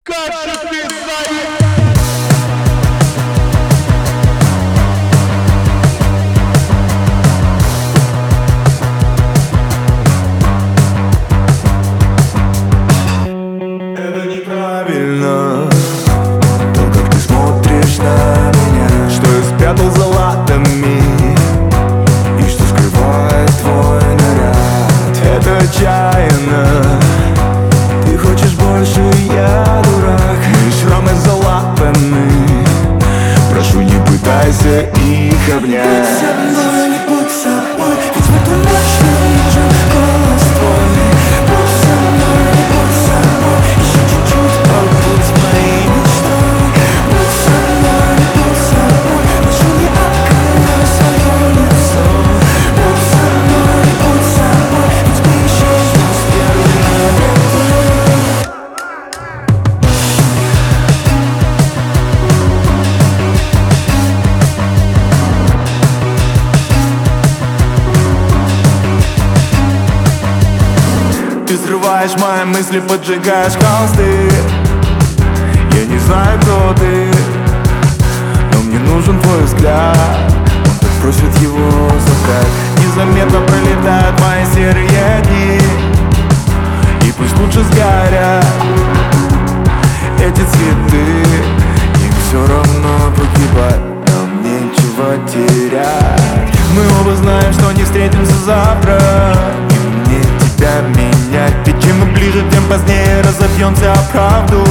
Как же ты Это неправильно, то, как ты смотришь на меня, что я спрятал за латами и что скрывает твой наряд. Это отчаянно, ты хочешь больше, я дурак. И шрамы за лапами, прошу, не пытайся их обнять. Будь со мной, не будь собой, ведь в эту ночь мне нужен голос твой. Будь со мной, не будь собой, еще чуть-чуть побудь моей мечтой. Будь со мной, не будь собой, лучше не открывай свое лицо. Будь со мной, не будь собой, ведь мы исчезнем с первой минуты. Ты взрываешь мои мысли, поджигаешь холсты. Я не знаю, кто ты, но мне нужен твой взгляд. Он так просит его забрать. Незаметно пролетают мои серые дни, и пусть лучше сгорят эти цветы. Им все равно погибать, нам нечего терять. Мы оба знаем, что не встретимся завтра, и мне тебя менять. Ведь чем мы ближе, тем позднее разобьемся о правду.